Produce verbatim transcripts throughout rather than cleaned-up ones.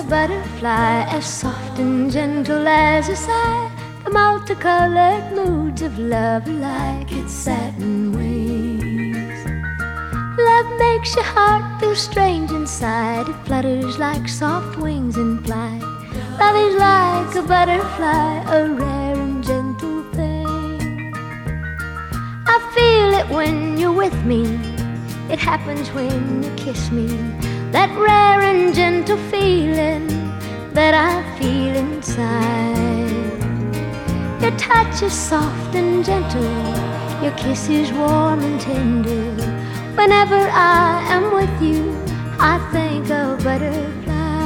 butterfly, as soft and gentle as a sigh. The multicolored moods of love are like its satin wings. Love makes your heart feel strange inside. It flutters like soft wings in flight. Love is like a butterfly, a rare and gentle thing. I feel it when you're with me. It happens when you kiss me. That rare and gentle feeling that I feel inside. Your touch is soft and gentle. Your kiss is warm and tender. Whenever I am with you, I think of butterflies.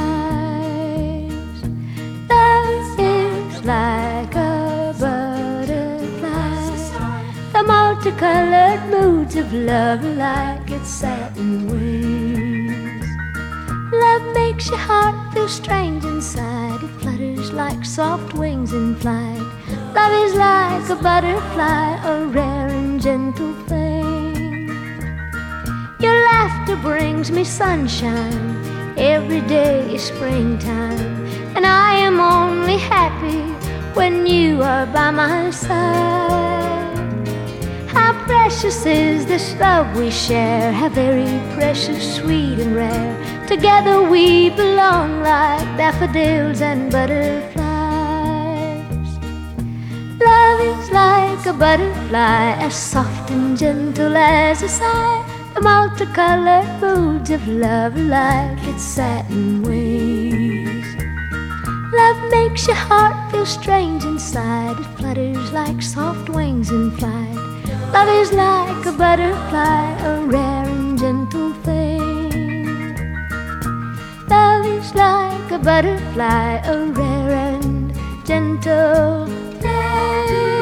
Love is like a butterfly. The multicolored moods of love are like its satin wings. Love makes your heart feel strange inside. It flutters like soft wings in flight. Love is like a butterfly, a rare and gentle thing. Your laughter brings me sunshine. Every day is springtime. And I am only happy when you are by my side. How precious is this love we share. How very precious, sweet and rare. Together we belong like daffodils and butterflies. Love is like a butterfly, as soft and gentle as a sigh. The multicolored moods of love are like its satin wings. Love makes your heart feel strange inside. It flutters like soft wings in flight. Love is like a butterfly, a rare and gentle thing. Love is like a butterfly, a rare and gentle thing.